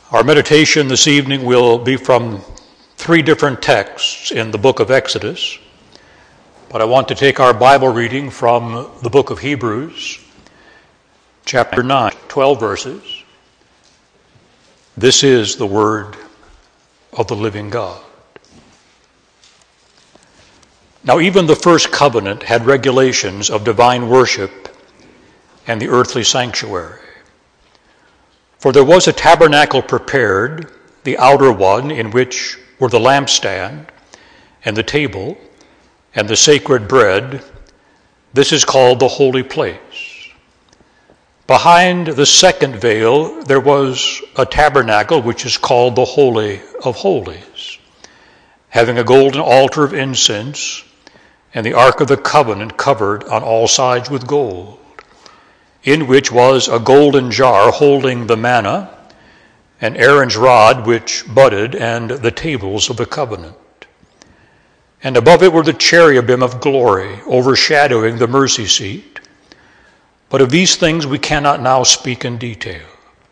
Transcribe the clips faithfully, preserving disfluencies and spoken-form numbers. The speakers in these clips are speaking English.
Our meditation this evening will be from three different texts in the book of Exodus, but I want to take our Bible reading from the book of Hebrews, chapter nine, twelve verses. This is the word of the living God. Now even the first covenant had regulations of divine worship and the earthly sanctuary. For there was a tabernacle prepared, the outer one, in which were the lampstand and the table and the sacred bread. This is called the holy place. Behind the second veil there was a tabernacle which is called the Holy of Holies, having a golden altar of incense and the Ark of the Covenant covered on all sides with gold, in which was a golden jar holding the manna, and Aaron's rod which budded, and the tables of the covenant. And above it were the cherubim of glory, overshadowing the mercy seat. But of these things we cannot now speak in detail.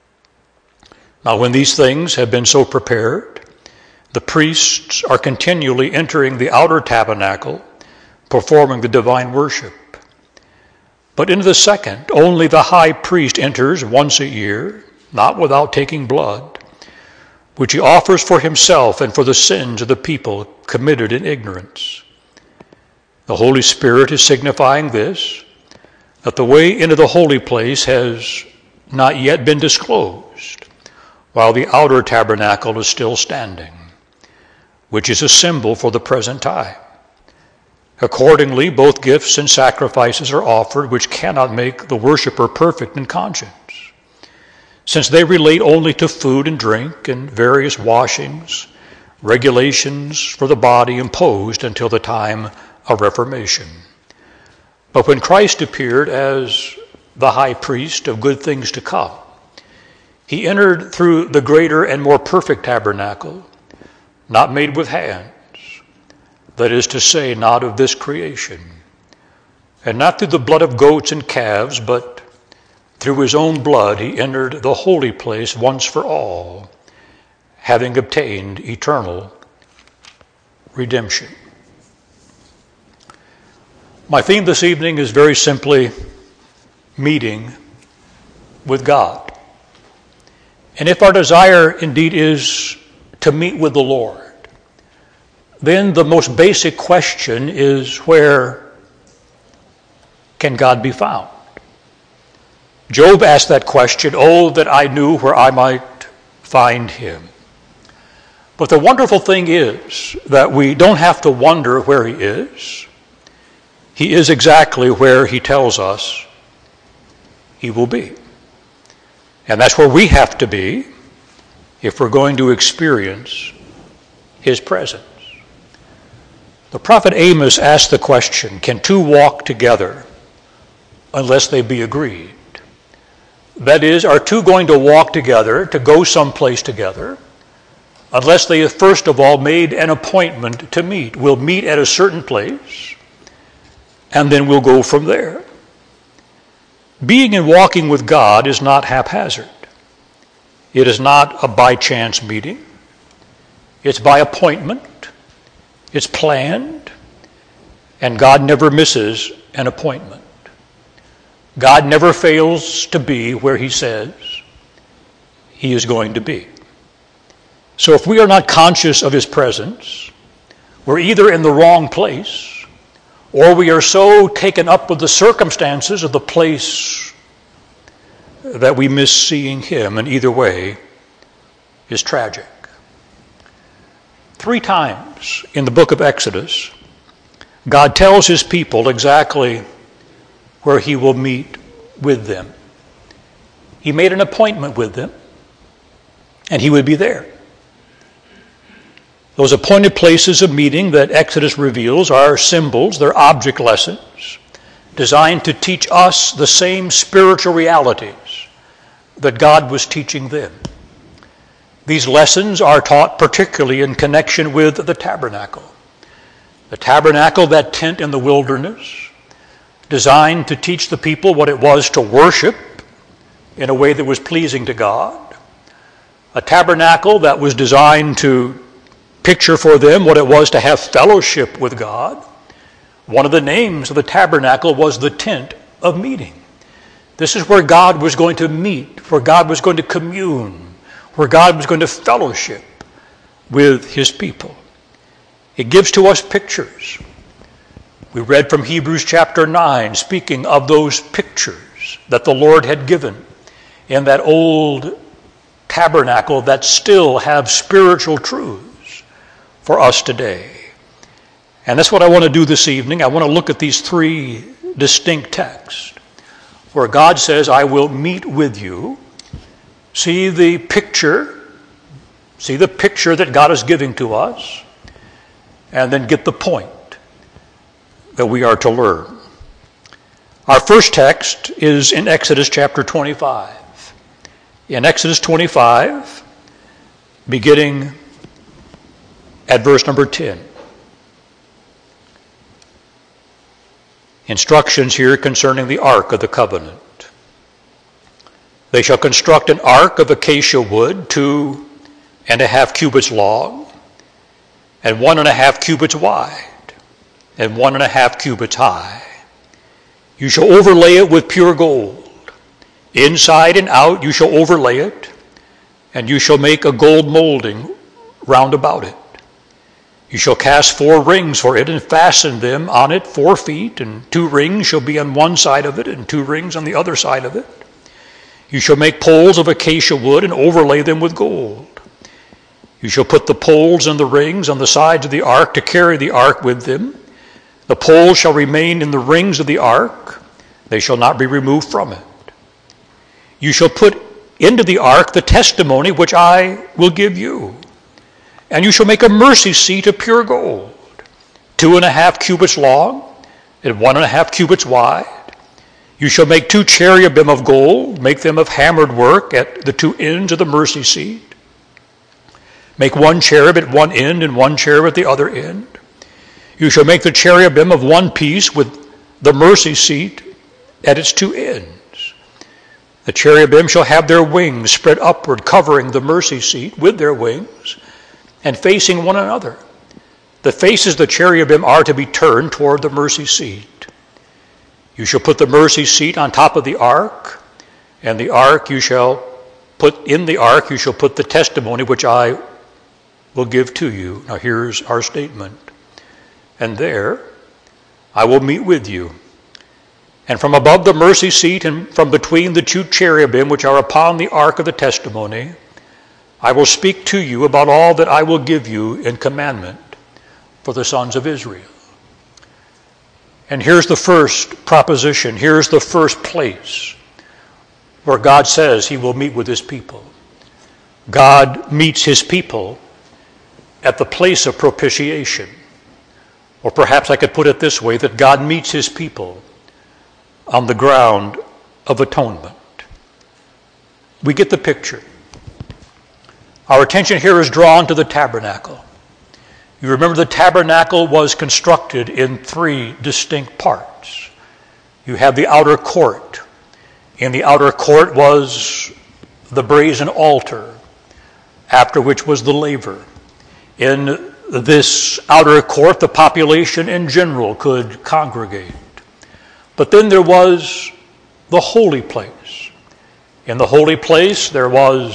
Now when these things have been so prepared, the priests are continually entering the outer tabernacle, performing the divine worship. But into the second, only the high priest enters once a year, not without taking blood, which he offers for himself and for the sins of the people committed in ignorance. The Holy Spirit is signifying this, that the way into the holy place has not yet been disclosed, while the outer tabernacle is still standing, which is a symbol for the present time. Accordingly, both gifts and sacrifices are offered, which cannot make the worshiper perfect in conscience, since they relate only to food and drink and various washings, regulations for the body imposed until the time of Reformation. But when Christ appeared as the high priest of good things to come, he entered through the greater and more perfect tabernacle, not made with hands, that is to say, not of this creation, and not through the blood of goats and calves, but through his own blood he entered the holy place once for all, having obtained eternal redemption. My theme this evening is very simply meeting with God. And if our desire indeed is to meet with the Lord, then the most basic question is, where can God be found? Job asked that question, "Oh, that I knew where I might find him." But the wonderful thing is that we don't have to wonder where he is. He is exactly where he tells us he will be. And that's where we have to be if we're going to experience his presence. The prophet Amos asked the question, can two walk together unless they be agreed? That is, are two going to walk together, to go someplace together, unless they have first of all made an appointment to meet? We'll meet at a certain place, and then we'll go from there. Being and walking with God is not haphazard. It is not a by-chance meeting. It's by appointment. It's planned, and God never misses an appointment. God never fails to be where he says he is going to be. So if we are not conscious of his presence, we're either in the wrong place, or we are so taken up with the circumstances of the place that we miss seeing him, and either way is tragic. Three times in the book of Exodus, God tells his people exactly where he will meet with them. He made an appointment with them, and he would be there. Those appointed places of meeting that Exodus reveals are symbols, they're object lessons, designed to teach us the same spiritual realities that God was teaching them. These lessons are taught particularly in connection with the tabernacle. The tabernacle, that tent in the wilderness, designed to teach the people what it was to worship in a way that was pleasing to God. A tabernacle that was designed to picture for them what it was to have fellowship with God. One of the names of the tabernacle was the tent of meeting. This is where God was going to meet, where God was going to commune, where God was going to fellowship with his people. It gives to us pictures. We read from Hebrews chapter nine, speaking of those pictures that the Lord had given in that old tabernacle that still have spiritual truths for us today. And that's what I want to do this evening. I want to look at these three distinct texts where God says, I will meet with you. See the picture, see the picture that God is giving to us, and then get the point that we are to learn. Our first text is in Exodus chapter twenty-five. In Exodus twenty-five, beginning at verse number ten. Instructions here concerning the Ark of the Covenant. They shall construct an ark of acacia wood, two and a half cubits long, and one and a half cubits wide, and one and a half cubits high. You shall overlay it with pure gold. Inside and out you shall overlay it, and you shall make a gold molding round about it. You shall cast four rings for it and fasten them on it four feet, and two rings shall be on one side of it and two rings on the other side of it. You shall make poles of acacia wood and overlay them with gold. You shall put the poles and the rings on the sides of the ark to carry the ark with them. The poles shall remain in the rings of the ark. They shall not be removed from it. You shall put into the ark the testimony which I will give you. And you shall make a mercy seat of pure gold, two and a half cubits long, and one and a half cubits wide. You shall make two cherubim of gold, make them of hammered work at the two ends of the mercy seat. Make one cherub at one end and one cherub at the other end. You shall make the cherubim of one piece with the mercy seat at its two ends. The cherubim shall have their wings spread upward, covering the mercy seat with their wings, and facing one another. The faces of the cherubim are to be turned toward the mercy seat. You shall put the mercy seat on top of the ark, and the ark you shall put in the ark, you shall put the testimony which I will give to you. Now here's our statement. And there I will meet with you. And from above the mercy seat and from between the two cherubim which are upon the ark of the testimony, I will speak to you about all that I will give you in commandment for the sons of Israel. And here's the first proposition. Here's the first place where God says he will meet with his people. God meets his people at the place of propitiation. Or perhaps I could put it this way, that God meets his people on the ground of atonement. We get the picture. Our attention here is drawn to the tabernacle. You remember the tabernacle was constructed in three distinct parts. You have the outer court. In the outer court was the brazen altar, after which was the laver. In this outer court, the population in general could congregate. But then there was the holy place. In the holy place, there was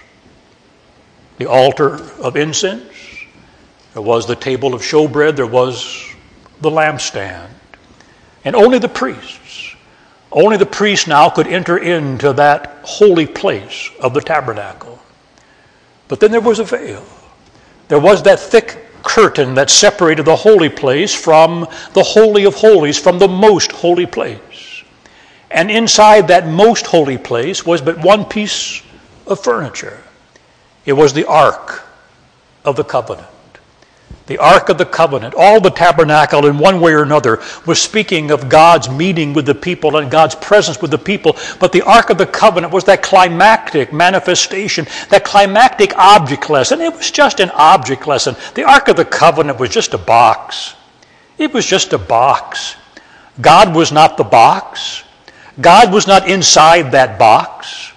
the altar of incense. There was the table of showbread. There was the lampstand. And only the priests, only the priests now could enter into that holy place of the tabernacle. But then there was a veil. There was that thick curtain that separated the holy place from the holy of holies, from the most holy place. And inside that most holy place was but one piece of furniture. It was the Ark of the Covenant. The Ark of the Covenant. All the tabernacle in one way or another was speaking of God's meeting with the people and God's presence with the people. But the Ark of the Covenant was that climactic manifestation, that climactic object lesson. It was just an object lesson. The Ark of the Covenant was just a box. It was just a box. God was not the box. God was not inside that box.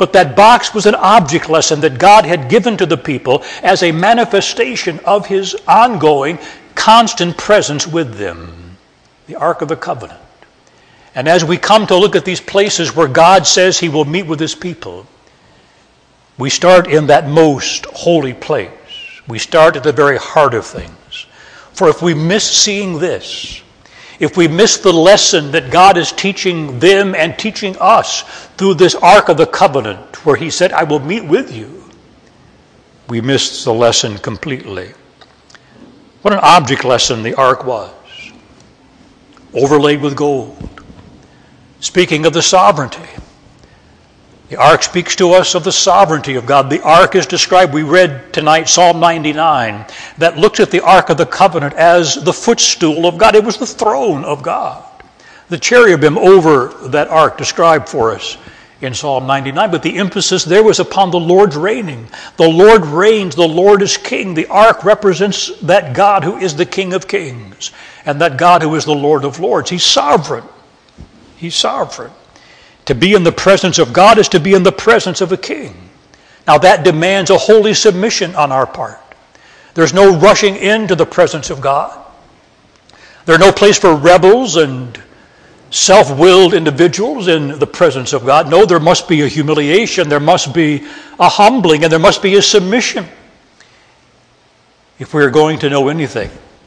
But that box was an object lesson that God had given to the people as a manifestation of his ongoing, constant presence with them. The Ark of the Covenant. And as we come to look at these places where God says he will meet with his people, we start in that most holy place. We start at the very heart of things. For if we miss seeing this, if we miss the lesson that God is teaching them and teaching us through this Ark of the Covenant, where he said, I will meet with you, we miss the lesson completely. What an object lesson the Ark was. Overlaid with gold. Speaking of the sovereignty. The Ark speaks to us of the sovereignty of God. The Ark is described, we read tonight Psalm ninety-nine, that looks at the Ark of the Covenant as the footstool of God. It was the throne of God. The cherubim over that Ark described for us in Psalm ninety-nine, but the emphasis there was upon the Lord's reigning. The Lord reigns, the Lord is king. The Ark represents that God who is the King of kings and that God who is the Lord of lords. He's sovereign. He's sovereign. To be in the presence of God is to be in the presence of a king. Now that demands a holy submission on our part. There's no rushing into the presence of God. There's no place for rebels and self-willed individuals in the presence of God. No, there must be a humiliation, there must be a humbling, and there must be a submission if we are going to know anything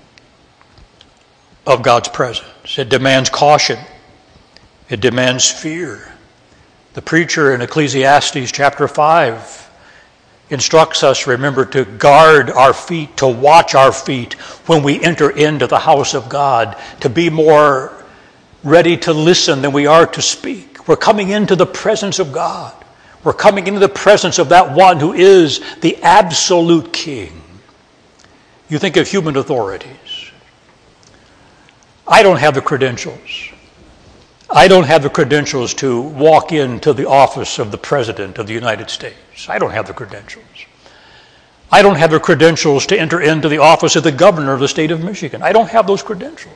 of God's presence. It demands caution. It demands fear. The preacher in Ecclesiastes chapter five instructs us, remember, to guard our feet, to watch our feet when we enter into the house of God, to be more ready to listen than we are to speak. We're coming into the presence of God. We're coming into the presence of that one who is the absolute king. You think of human authorities. I don't have the credentials. I don't have the credentials to walk into the office of the President of the United States. I don't have the credentials. I don't have the credentials to enter into the office of the Governor of the state of Michigan. I don't have those credentials.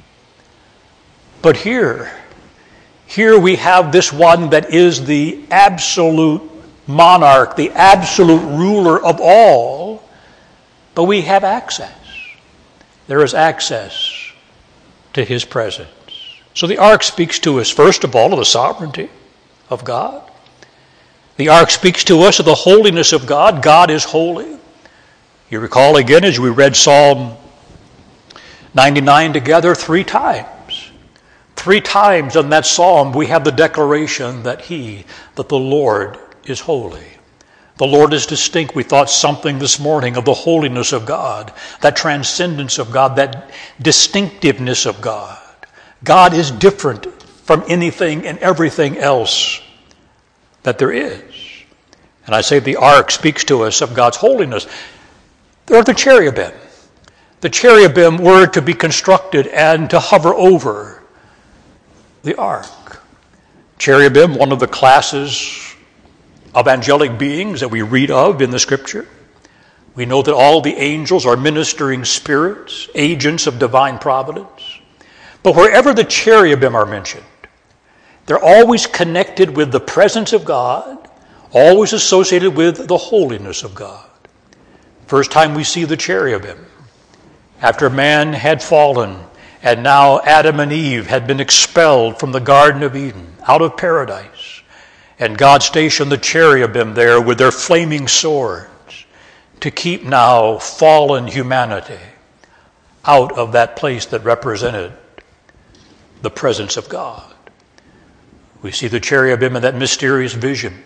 But here, here we have this one that is the absolute monarch, the absolute ruler of all, but we have access. There is access to his presence. So the Ark speaks to us, first of all, of the sovereignty of God. The Ark speaks to us of the holiness of God. God is holy. You recall again as we read Psalm ninety-nine together three times. Three times in that psalm we have the declaration that he, that the Lord is holy. The Lord is distinct. We thought something this morning of the holiness of God, that transcendence of God, that distinctiveness of God. God is different from anything and everything else that there is. And I say the Ark speaks to us of God's holiness. There are the cherubim. The cherubim were to be constructed and to hover over the Ark. Cherubim, one of the classes of angelic beings that we read of in the Scripture. We know that all the angels are ministering spirits, agents of divine providence. But wherever the cherubim are mentioned, they're always connected with the presence of God, always associated with the holiness of God. First time we see the cherubim, after man had fallen, and now Adam and Eve had been expelled from the Garden of Eden, out of paradise, and God stationed the cherubim there with their flaming swords to keep now fallen humanity out of that place that represented the presence of God. We see the cherubim in that mysterious vision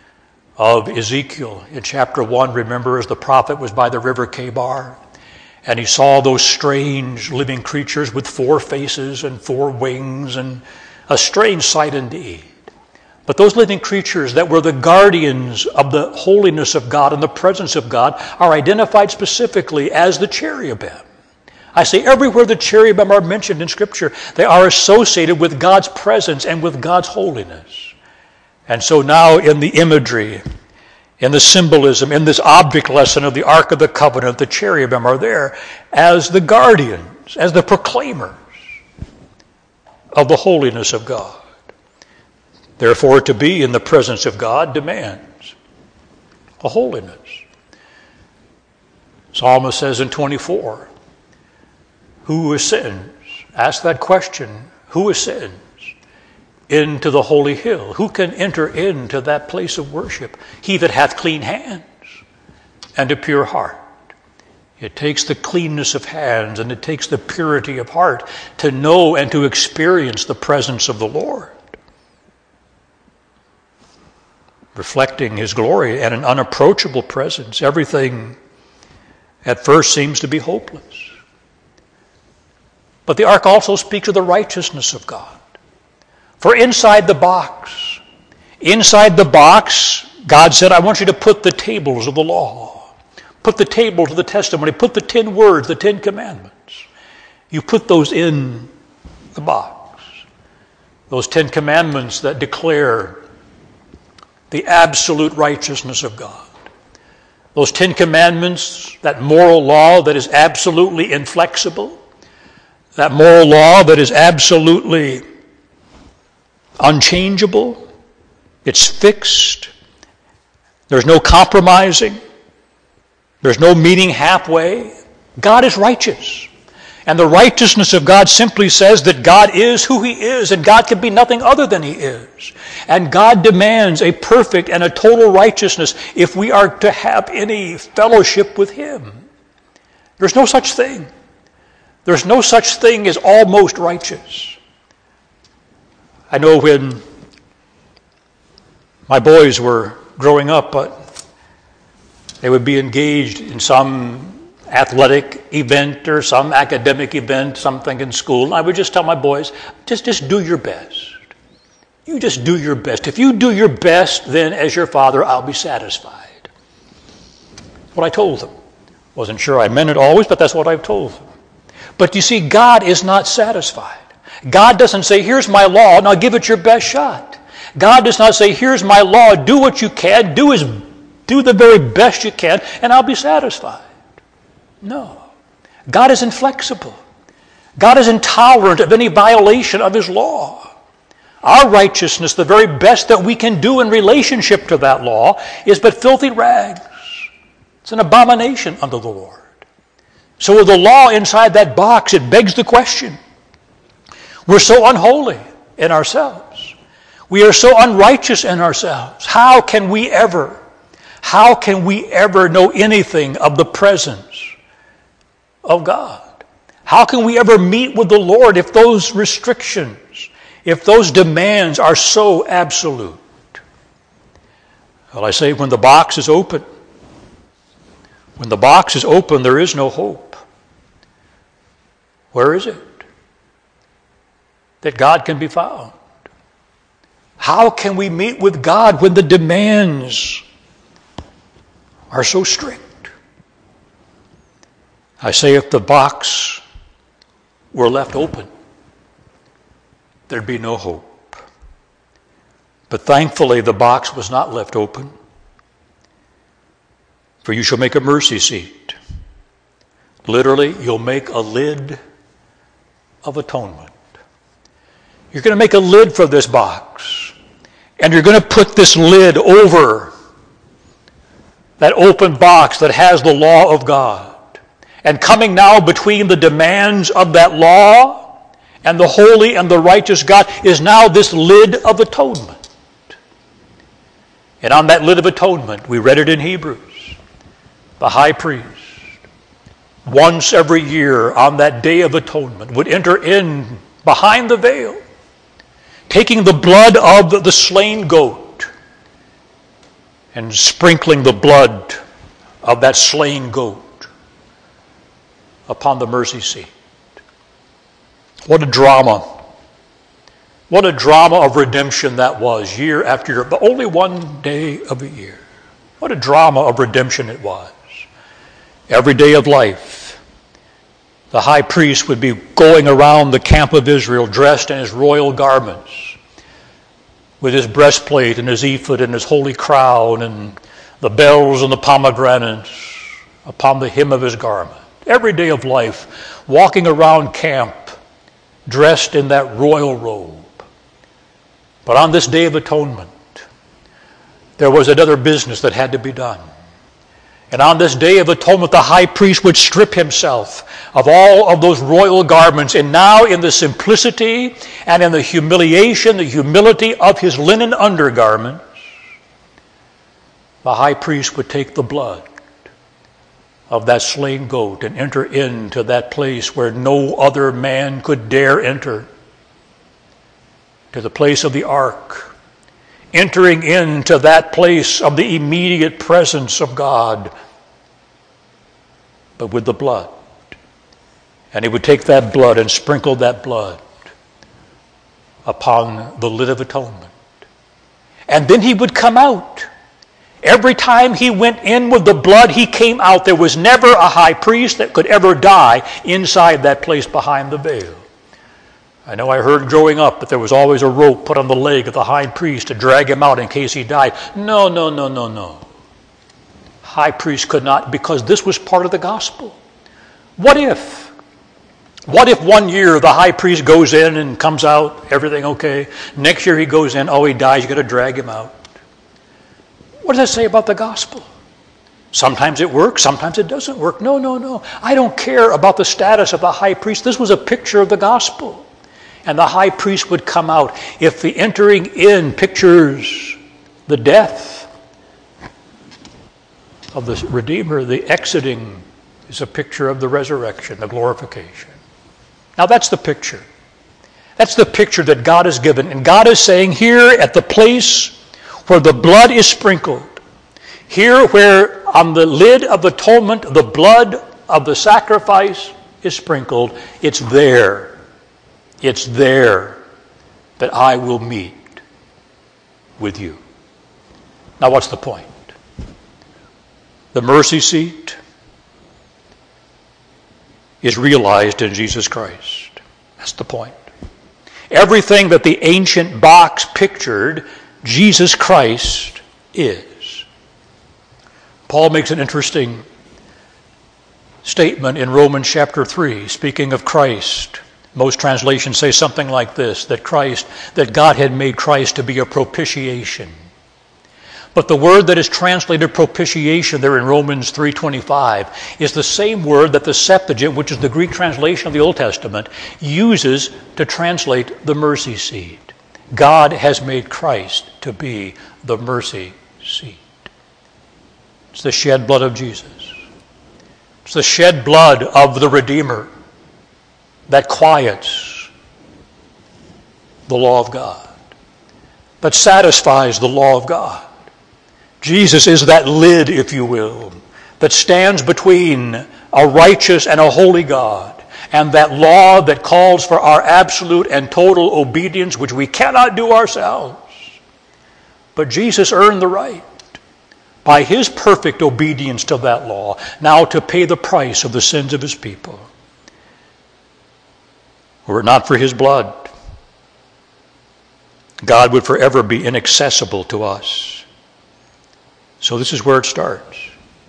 of Ezekiel in chapter one. Remember, as the prophet was by the river Chebar, and he saw those strange living creatures with four faces and four wings, and a strange sight indeed. But those living creatures that were the guardians of the holiness of God and the presence of God are identified specifically as the cherubim. I say everywhere the cherubim are mentioned in Scripture, they are associated with God's presence and with God's holiness. And so now in the imagery, in the symbolism, in this object lesson of the Ark of the Covenant, the cherubim are there as the guardians, as the proclaimers of the holiness of God. Therefore, to be in the presence of God demands a holiness. Psalmist says in twenty-four, who ascends? Ask that question. Who ascends into the holy hill? Who can enter into that place of worship? He that hath clean hands and a pure heart. It takes the cleanness of hands and it takes the purity of heart to know and to experience the presence of the Lord, reflecting his glory and an unapproachable presence. Everything at first seems to be hopeless. But the ark also speaks of the righteousness of God. For inside the box, inside the box, God said, I want you to put the tables of the law. Put the tables of the testimony. Put the ten words, the ten commandments. You put those in the box. Those ten commandments that declare the absolute righteousness of God. Those ten commandments, that moral law that is absolutely inflexible. That moral law that is absolutely unchangeable. It's fixed. There's no compromising. There's no meeting halfway. God is righteous. And the righteousness of God simply says that God is who he is, and God can be nothing other than he is. And God demands a perfect and a total righteousness if we are to have any fellowship with him. There's no such thing. There's no such thing as almost righteous. I know when my boys were growing up, but they would be engaged in some athletic event or some academic event, something in school. And I would just tell my boys, just, just do your best. You just do your best. If you do your best, then as your father, I'll be satisfied. What I told them. Wasn't sure I meant it always, but that's what I've told them. But you see, God is not satisfied. God doesn't say, here's my law, now give it your best shot. God does not say, here's my law, do what you can, do as do the very best you can, and I'll be satisfied. No. God is inflexible. God is intolerant of any violation of his law. Our righteousness, the very best that we can do in relationship to that law, is but filthy rags. It's an abomination unto the Lord. So with the law inside that box, it begs the question. We're so unholy in ourselves. We are so unrighteous in ourselves. How can we ever How can we ever know anything of the presence of God? How can we ever meet with the Lord if those restrictions, if those demands are so absolute? Well, I say when the box is open, when the box is open, there is no hope. Where is it that God can be found? How can we meet with God when the demands are so strict? I say if the box were left open, there'd be no hope. But thankfully the box was not left open. For you shall make a mercy seat. Literally, you'll make a lid of atonement. You're going to make a lid for this box. And you're going to put this lid over that open box that has the law of God. And coming now between the demands of that law and the holy and the righteous God is now this lid of atonement. And on that lid of atonement, we read it in Hebrews, the high priest, once every year on that day of atonement, would enter in behind the veil, taking the blood of the slain goat and sprinkling the blood of that slain goat upon the mercy seat. What a drama. What a drama of redemption that was, year after year, but only one day of a year. What a drama of redemption it was. Every day of life, the high priest would be going around the camp of Israel dressed in his royal garments, with his breastplate and his ephod and his holy crown and the bells and the pomegranates upon the hem of his garment. Every day of life, walking around camp, dressed in that royal robe, But on this Day of Atonement, there was another business that had to be done. And on this Day of Atonement, the high priest would strip himself of all of those royal garments. And now in the simplicity and in the humiliation, the humility of his linen undergarments, the high priest would take the blood of that slain goat and enter into that place where no other man could dare enter, to the place of the ark, entering into that place of the immediate presence of God, but with the blood. And he would take that blood and sprinkle that blood upon the lid of atonement. And then he would come out. Every time he went in with the blood, he came out. There was never a high priest that could ever die inside that place behind the veil. I know I heard growing up that there was always a rope put on the leg of the high priest to drag him out in case he died. No, no, no, no, no. High priest could not, because this was part of the gospel. What if? What if one year the high priest goes in and comes out, everything okay? Next year he goes in, oh, he dies, you got to drag him out. What does that say about the gospel? Sometimes it works, sometimes it doesn't work. No, no, no. I don't care about the status of the high priest. This was a picture of the gospel. And the high priest would come out. If the entering in pictures the death of the Redeemer, the exiting is a picture of the resurrection, the glorification. Now that's the picture. That's the picture that God has given. And God is saying, here at the place where the blood is sprinkled, here where on the lid of atonement the blood of the sacrifice is sprinkled, it's there. It's there that I will meet with you. Now what's the point? The mercy seat is realized in Jesus Christ. That's the point. Everything that the ancient box pictured, Jesus Christ is. Paul makes an interesting statement in Romans chapter three, speaking of Christ. Most translations say something like this, that Christ, that God had made Christ to be a propitiation. But the word that is translated propitiation there in Romans three twenty-five is the same word that the Septuagint, which is the Greek translation of the Old Testament, uses to translate the mercy seat. God has made Christ to be the mercy seat. It's the shed blood of Jesus. It's the shed blood of the Redeemer that quiets the law of God, that satisfies the law of God. Jesus is that lid, if you will, that stands between a righteous and a holy God, and that law that calls for our absolute and total obedience, which we cannot do ourselves. But Jesus earned the right, by his perfect obedience to that law, now to pay the price of the sins of his people. Were it not for his blood, God would forever be inaccessible to us. So this is where it starts.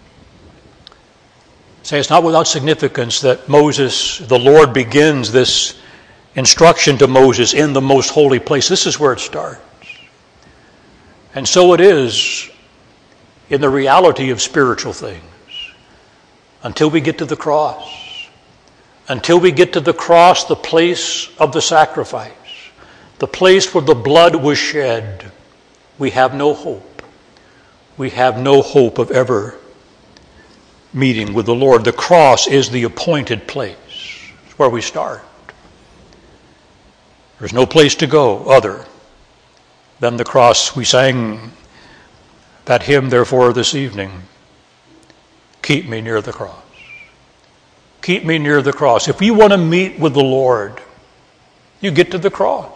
Say, it's not without significance that Moses, the Lord, begins this instruction to Moses in the most holy place. This is where it starts. And so it is in the reality of spiritual things. Until we get to the cross. Until we get to the cross, the place of the sacrifice, the place where the blood was shed, we have no hope. We have no hope of ever meeting with the Lord. The cross is the appointed place. It's where we start. There's no place to go other than the cross. We sang that hymn, therefore, this evening. Keep me near the cross. Keep me near the cross. If you want to meet with the Lord, you get to the cross.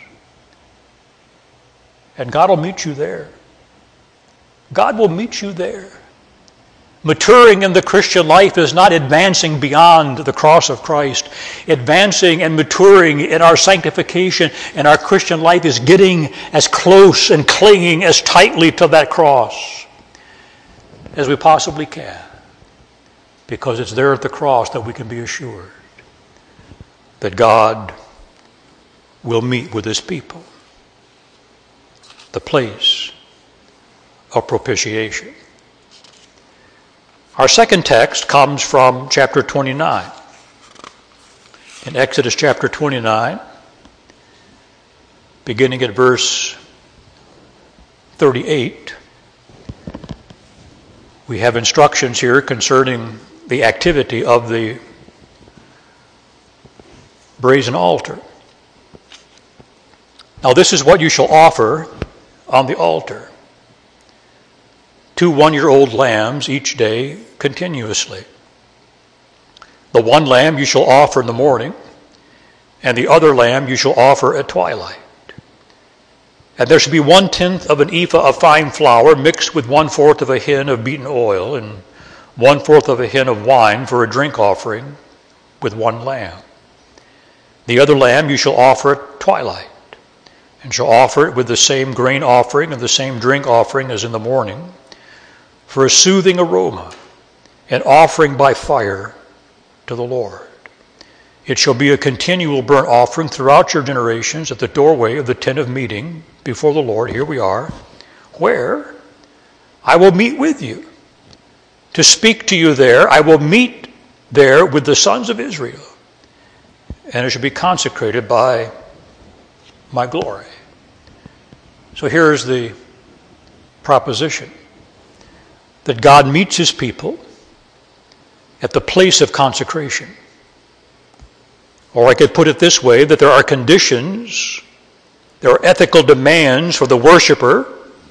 And God will meet you there. God will meet you there. Maturing in the Christian life is not advancing beyond the cross of Christ. Advancing and maturing in our sanctification and our Christian life is getting as close and clinging as tightly to that cross as we possibly can. Because it's there at the cross that we can be assured that God will meet with his people. the place of propitiation. Our second text comes from chapter twenty-nine. In Exodus chapter twenty-nine, beginning at verse thirty-eight, we have instructions here concerning the activity of the brazen altar. Now this is what you shall offer on the altar. Two one-year-old lambs each day continuously. The one lamb you shall offer in the morning, and the other lamb you shall offer at twilight. And there shall be one-tenth of an ephah of fine flour mixed with one-fourth of a hin of beaten oil, and one-fourth of a hin of wine for a drink offering with one lamb. The other lamb you shall offer at twilight, and shall offer it with the same grain offering and the same drink offering as in the morning, for a soothing aroma, an offering by fire to the Lord. It shall be a continual burnt offering throughout your generations at the doorway of the tent of meeting before the Lord. Here we are, where I will meet with you to speak to you there. I will meet there with the sons of Israel, and it shall be consecrated by my glory. So here's the proposition, that God meets his people at the place of consecration. Or I could put it this way, that there are conditions, there are ethical demands for the worshiper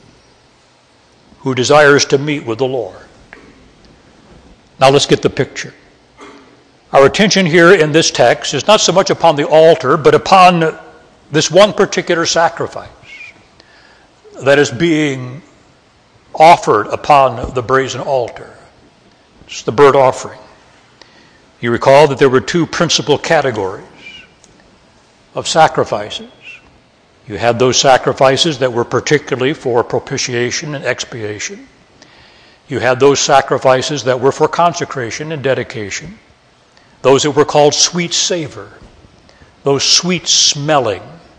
who desires to meet with the Lord. Now let's get the picture. Our attention here in this text is not so much upon the altar, but upon this one particular sacrifice that is being offered upon the brazen altar. It's the burnt offering. You recall that there were two principal categories of sacrifices. You had those sacrifices that were particularly for propitiation and expiation. You had those sacrifices that were for consecration and dedication. Those that were called sweet savor, those sweet smelling,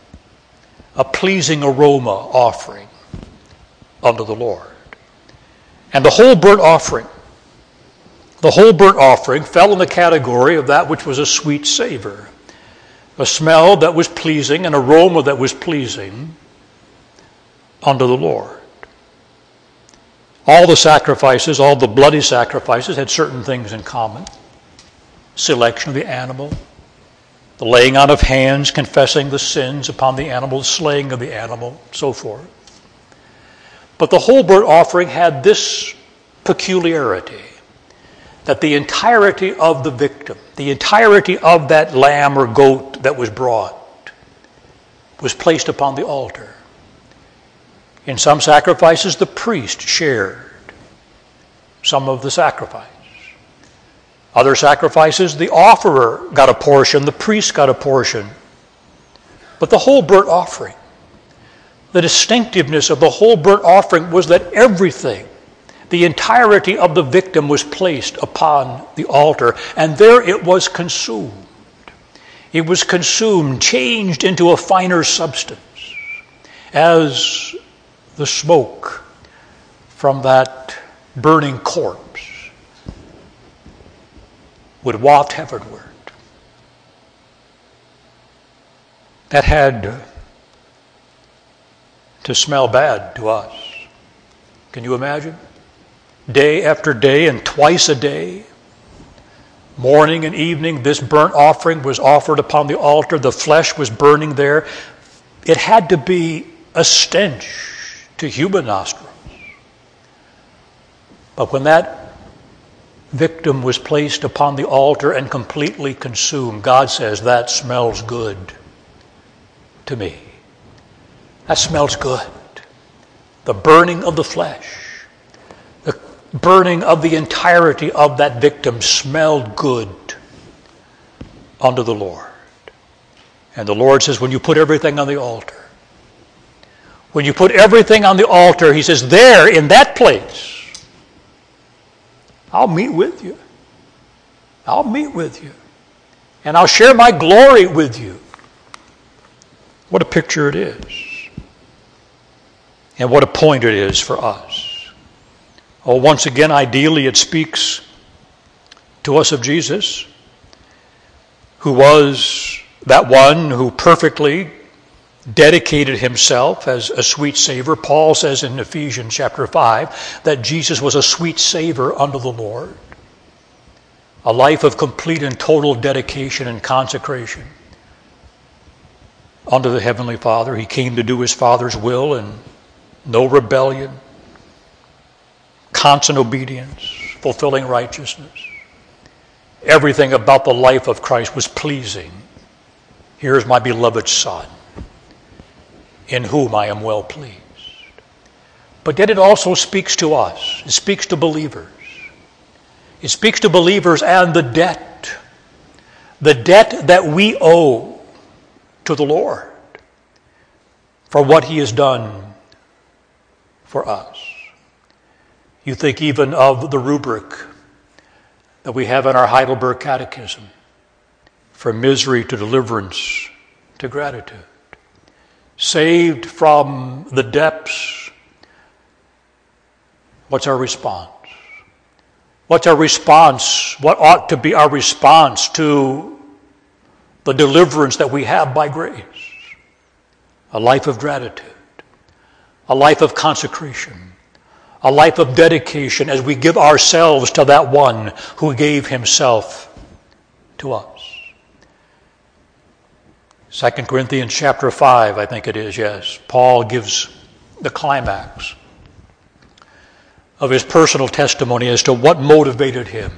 a pleasing aroma offering unto the Lord. And the whole burnt offering, the whole burnt offering fell in the category of that which was a sweet savor, a smell that was pleasing, an aroma that was pleasing unto the Lord. All the sacrifices, all the bloody sacrifices had certain things in common. Selection of the animal, the laying on of hands, confessing the sins upon the animal, the slaying of the animal, so forth. But the whole burnt offering had this peculiarity, that the entirety of the victim, the entirety of that lamb or goat that was brought, was placed upon the altar. In some sacrifices, the priest shared some of the sacrifice. Other sacrifices, the offerer got a portion, the priest got a portion. But the whole burnt offering, the distinctiveness of the whole burnt offering was that everything, the entirety of the victim was placed upon the altar, and there it was consumed. It was consumed, changed into a finer substance, as the smoke from that burning corpse would waft heavenward. That had to smell bad to us. Can you imagine? Day after day and twice a day, morning and evening, this burnt offering was offered upon the altar. The flesh was burning there. It had to be a stench to human nostrils. But when that victim was placed upon the altar and completely consumed, God says, that smells good to me. That smells good. The burning of the flesh, the burning of the entirety of that victim smelled good unto the Lord. And the Lord says, when you put everything on the altar, when you put everything on the altar, he says, there in that place, I'll meet with you. I'll meet with you. And I'll share my glory with you. What a picture it is. And what a point it is for us. Oh, once again, ideally it speaks to us of Jesus, who was that one who perfectly dedicated himself as a sweet savor. Paul says in Ephesians chapter five that Jesus was a sweet savor unto the Lord. A life of complete and total dedication and consecration unto the Heavenly Father. He came to do his Father's will, and no rebellion, constant obedience, fulfilling righteousness. Everything about the life of Christ was pleasing. Here's my beloved Son, in whom I am well pleased. But yet it also speaks to us. It speaks to believers. It speaks to believers and the debt. The debt that we owe to the Lord for what he has done for us. You think even of the rubric that we have in our Heidelberg Catechism, from misery to deliverance to gratitude. Saved from the depths, what's our response? What's our response? What ought to be our response to the deliverance that we have by grace? A life of gratitude, a life of consecration, a life of dedication as we give ourselves to that one who gave himself to us. Second Corinthians chapter five, I think it is, yes. Paul gives the climax of his personal testimony as to what motivated him.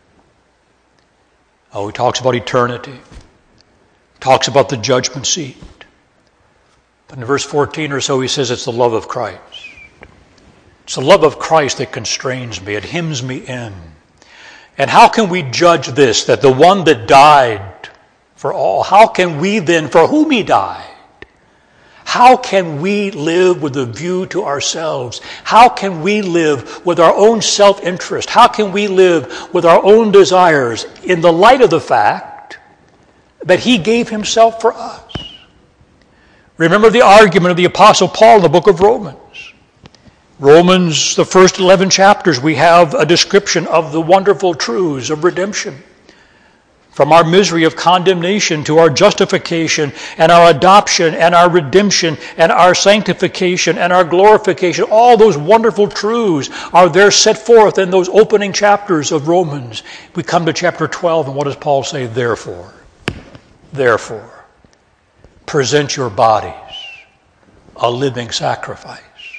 Oh, he talks about eternity. Talks about the judgment seat. But in verse fourteen or so, he says it's the love of Christ. It's the love of Christ that constrains me. It hems me in. And how can we judge this, that the one that died for all, how can we then, for whom he died, how can we live with a view to ourselves? How can we live with our own self-interest? How can we live with our own desires in the light of the fact that he gave himself for us? Remember the argument of the Apostle Paul in the book of Romans. Romans, the first eleven chapters, we have a description of the wonderful truths of redemption. From our misery of condemnation to our justification and our adoption and our redemption and our sanctification and our glorification. All those wonderful truths are there set forth in those opening chapters of Romans. We come to chapter twelve, and what does Paul say? Therefore, therefore, present your bodies a living sacrifice,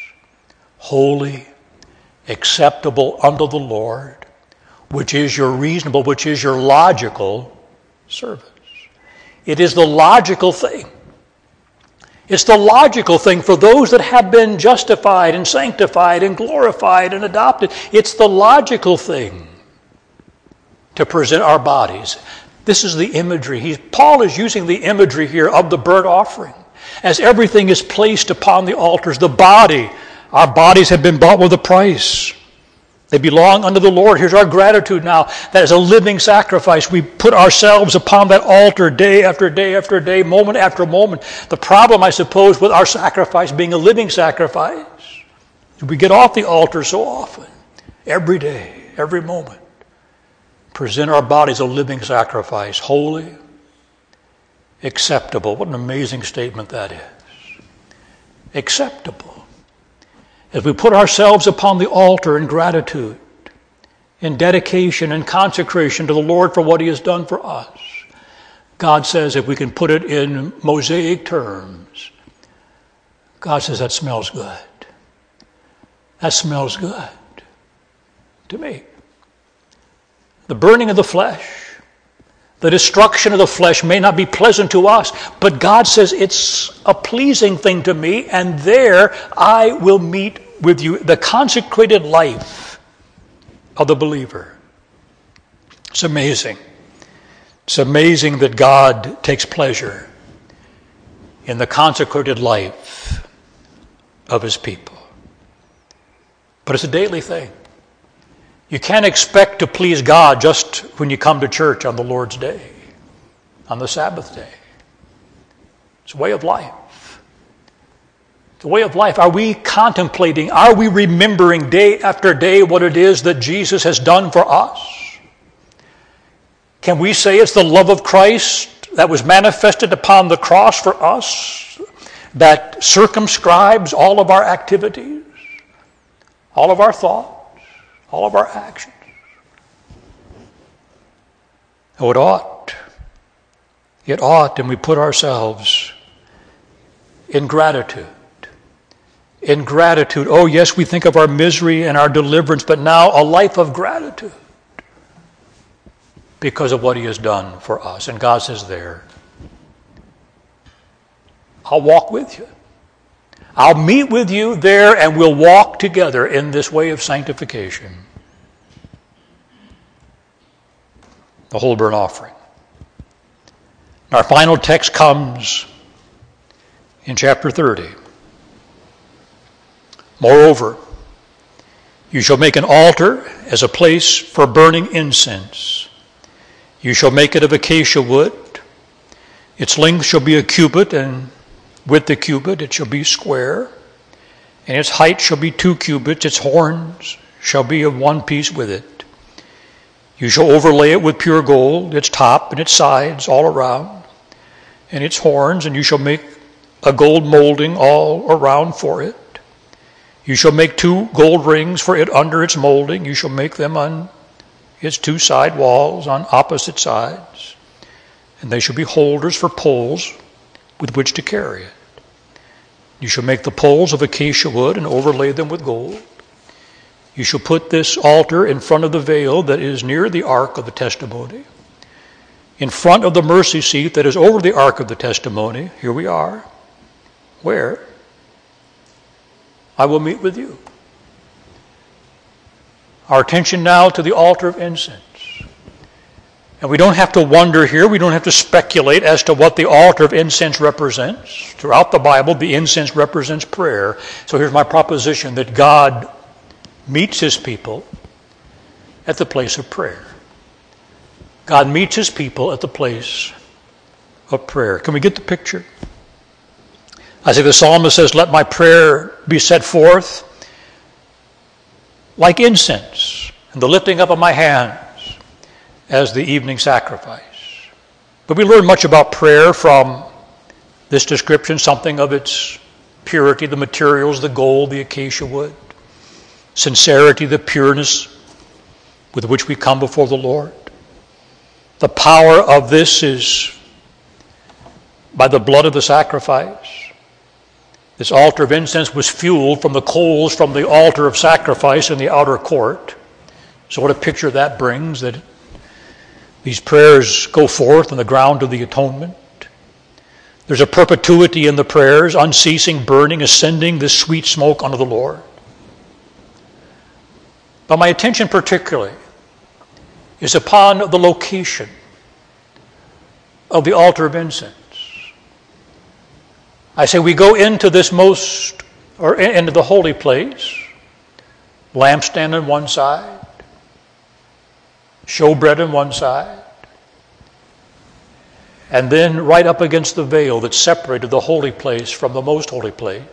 holy, acceptable unto the Lord, which is your reasonable, which is your logical service. It is the logical thing. It's the logical thing for those that have been justified and sanctified and glorified and adopted. It's the logical thing to present our bodies. This is the imagery. He, Paul is using the imagery here of the burnt offering. As everything is placed upon the altars, the body, our bodies have been bought with a price. They belong unto the Lord. Here's our gratitude now. That is a living sacrifice. We put ourselves upon that altar day after day after day, moment after moment. The problem, I suppose, with our sacrifice being a living sacrifice, we get off the altar so often, every day, every moment. Present our bodies a living sacrifice, holy, acceptable. What an amazing statement that is. Acceptable. As we put ourselves upon the altar in gratitude, in dedication and consecration to the Lord for what he has done for us, God says, if we can put it in Mosaic terms, God says, that smells good. That smells good to me. The burning of the flesh, the destruction of the flesh may not be pleasant to us, but God says it's a pleasing thing to me, and there I will meet with you. The consecrated life of the believer. It's amazing. It's amazing that God takes pleasure in the consecrated life of his people. But it's a daily thing. You can't expect to please God just when you come to church on the Lord's day, on the Sabbath day. It's a way of life. The way of life. Are we contemplating, are we remembering day after day what it is that Jesus has done for us? Can we say it's the love of Christ that was manifested upon the cross for us that circumscribes all of our activities, all of our thoughts, all of our actions? Oh, it ought. It ought, and we put ourselves in gratitude. In gratitude. Oh, yes, we think of our misery and our deliverance, but now a life of gratitude because of what he has done for us. And God says there, I'll walk with you. I'll meet with you there, and we'll walk together in this way of sanctification. The whole burnt offering. Our final text comes in chapter thirty. Moreover, you shall make an altar as a place for burning incense. You shall make it of acacia wood. Its length shall be a cubit, and with the cubit it shall be square. And its height shall be two cubits. Its horns shall be of one piece with it. You shall overlay it with pure gold, its top and its sides all around, and its horns, and you shall make a gold molding all around for it. You shall make two gold rings for it under its molding. You shall make them on its two side walls on opposite sides, and they shall be holders for poles with which to carry it. You shall make the poles of acacia wood and overlay them with gold. You shall put this altar in front of the veil that is near the ark of the testimony, in front of the mercy seat that is over the ark of the testimony. Here we are, where I will meet with you. Our attention now to the altar of incense. And we don't have to wonder here, we don't have to speculate as to what the altar of incense represents. Throughout the Bible, the incense represents prayer. So here's my proposition, that God meets his people at the place of prayer. God meets his people at the place of prayer. Can we get the picture? I say the psalmist says, let my prayer be set forth like incense, and the lifting up of my hands as the evening sacrifice. But we learn much about prayer from this description, something of its purity, the materials, the gold, the acacia wood, sincerity, the pureness with which we come before the Lord. The power of this is by the blood of the sacrifice. This altar of incense was fueled from the coals from the altar of sacrifice in the outer court. So what a picture that brings, that these prayers go forth on the ground of the atonement. There's a perpetuity in the prayers, unceasing, burning, ascending this sweet smoke unto the Lord. But my attention particularly is upon the location of the altar of incense. I say we go into this most, or into the holy place, lampstand on one side, showbread on one side, and then right up against the veil that separated the holy place from the most holy place,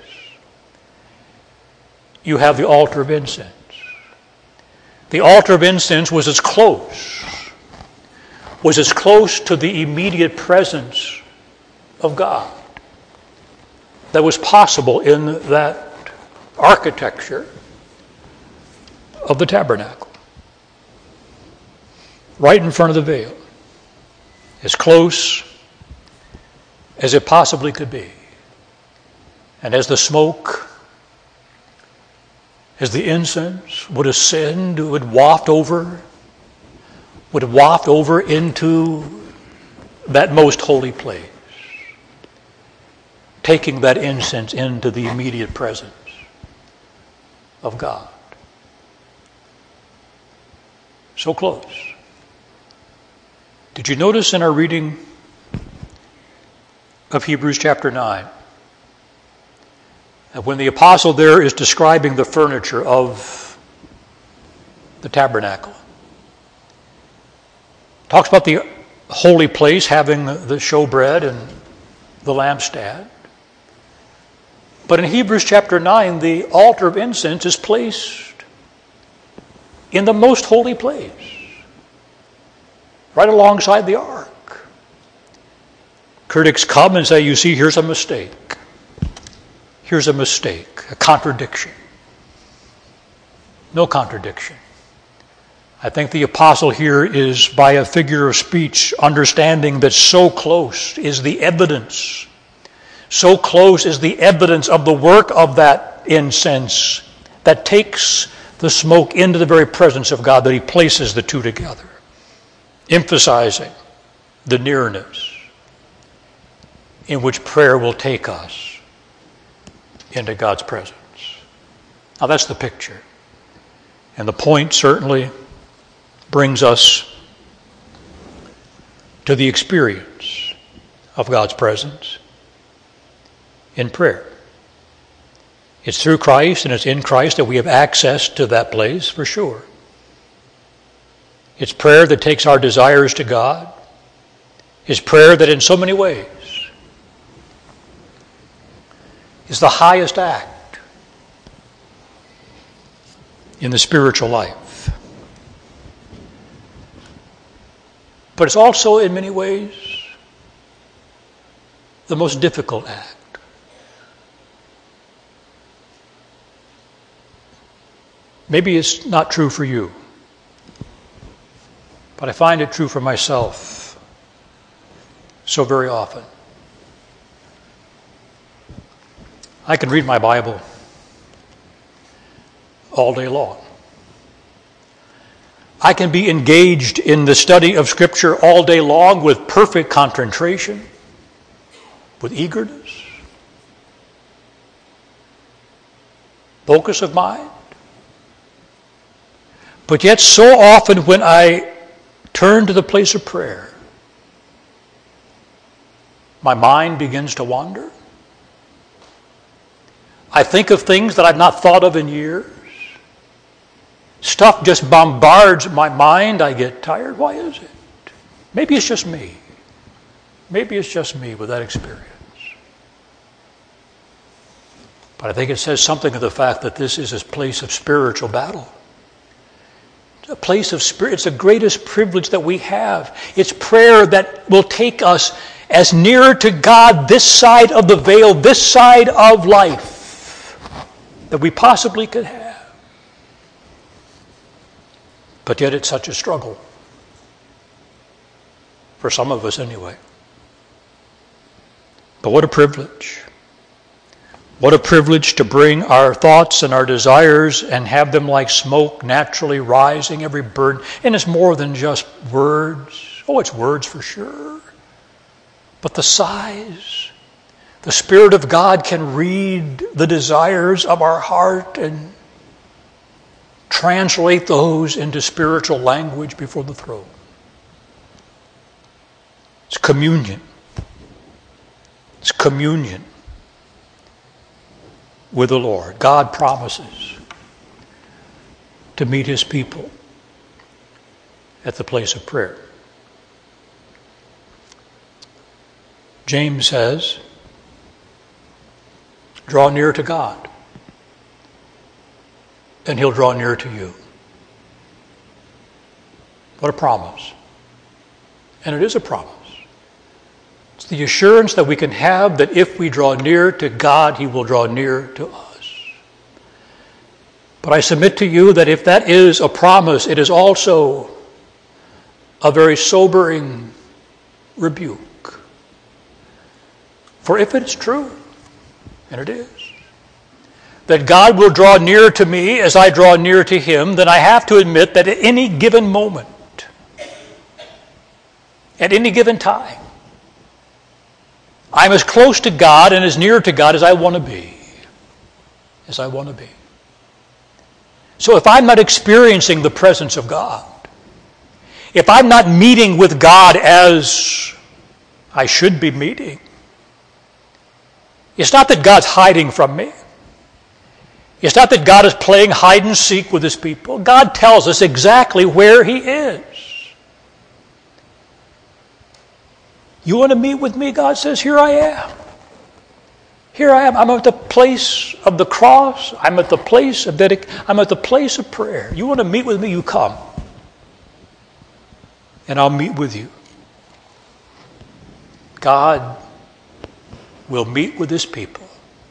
you have the altar of incense. The altar of incense was as close, was as close to the immediate presence of God that was possible in that architecture of the tabernacle. Right in front of the veil. As close as it possibly could be. And as the smoke, as the incense would ascend, it would waft over, would waft over into that most holy place, taking that incense into the immediate presence of God. So close. Did you notice in our reading of Hebrews chapter nine, that when the apostle there is describing the furniture of the tabernacle, talks about the holy place having the showbread and the lampstand, But in Hebrews chapter nine, the altar of incense is placed in the most holy place, right alongside the ark. Critics come and say, you see, here's a mistake. Here's a mistake, a contradiction. No contradiction. I think the apostle here is, by a figure of speech, understanding that so close is the evidence, so close is the evidence of the work of that incense that takes the smoke into the very presence of God, that he places the two together, emphasizing the nearness in which prayer will take us into God's presence. Now that's the picture. And the point certainly brings us to the experience of God's presence in prayer. It's through Christ and it's in Christ that we have access to that place, for sure. It's prayer that takes our desires to God. It's prayer that in so many ways is the highest act in the spiritual life. But it's also in many ways the most difficult act. Maybe it's not true for you, but I find it true for myself so very often. I can read my Bible all day long. I can be engaged in the study of Scripture all day long with perfect concentration, with eagerness, focus of mind. But yet so often when I turn to the place of prayer, my mind begins to wander. I think of things that I've not thought of in years. Stuff just bombards my mind. I get tired. Why is it? Maybe it's just me. Maybe it's just me with that experience. But I think it says something of the fact that this is a place of spiritual battle. It's a place of spirit. It's the greatest privilege that we have. It's prayer that will take us as nearer to God this side of the veil, this side of life, that we possibly could have. But yet it's such a struggle. For some of us anyway. But what a privilege. What a privilege to bring our thoughts and our desires and have them like smoke naturally rising, every burden. And it's more than just words. Oh, it's words for sure. But the sighs. The Spirit of God can read the desires of our heart and translate those into spiritual language before the throne. It's communion. It's communion with the Lord. God promises to meet his people at the place of prayer. James says, draw near to God, and he'll draw near to you. What a promise. And it is a promise. It's the assurance that we can have that if we draw near to God, he will draw near to us. But I submit to you that if that is a promise, it is also a very sobering rebuke. For if it's true, and it is, that God will draw near to me as I draw near to him, then I have to admit that at any given moment, at any given time, I'm as close to God and as near to God as I want to be. As I want to be. So if I'm not experiencing the presence of God, if I'm not meeting with God as I should be meeting, it's not that God's hiding from me. It's not that God is playing hide and seek with his people. God tells us exactly where he is. You want to meet with me? God says, here I am. Here I am. I'm at the place of the cross. I'm at the place of dedic- I'm at the place of prayer. You want to meet with me? You come. And I'll meet with you. God will meet with his people.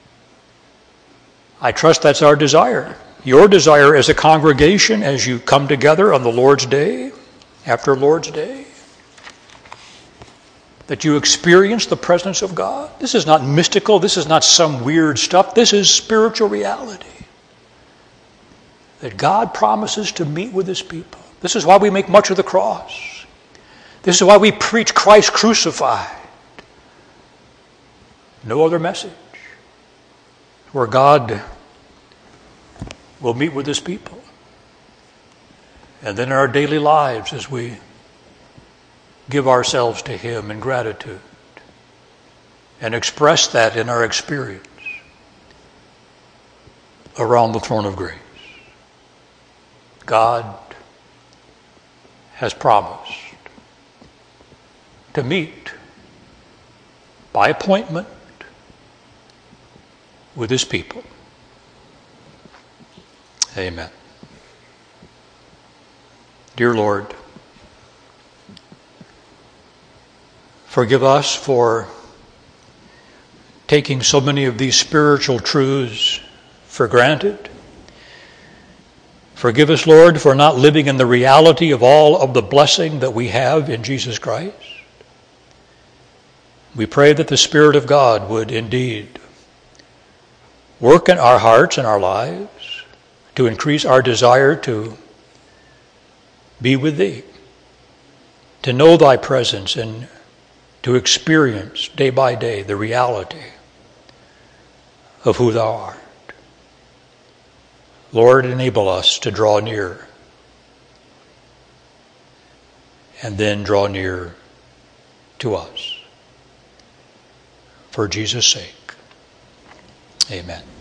I trust that's our desire. Your desire as a congregation as you come together on the Lord's Day, after Lord's Day, that you experience the presence of God. This is not mystical. This is not some weird stuff. This is spiritual reality. That God promises to meet with his people. This is why we make much of the cross. This is why we preach Christ crucified. No other message. Where God will meet with his people. And then in our daily lives as we give ourselves to him in gratitude and express that in our experience around the throne of grace. God has promised to meet by appointment with his people. Amen. Dear Lord, forgive us for taking so many of these spiritual truths for granted. Forgive us, Lord, for not living in the reality of all of the blessing that we have in Jesus Christ. We pray that the Spirit of God would indeed work in our hearts and our lives to increase our desire to be with thee, to know thy presence and to experience day by day the reality of who thou art. Lord, enable us to draw near and then draw near to us. For Jesus' sake, amen.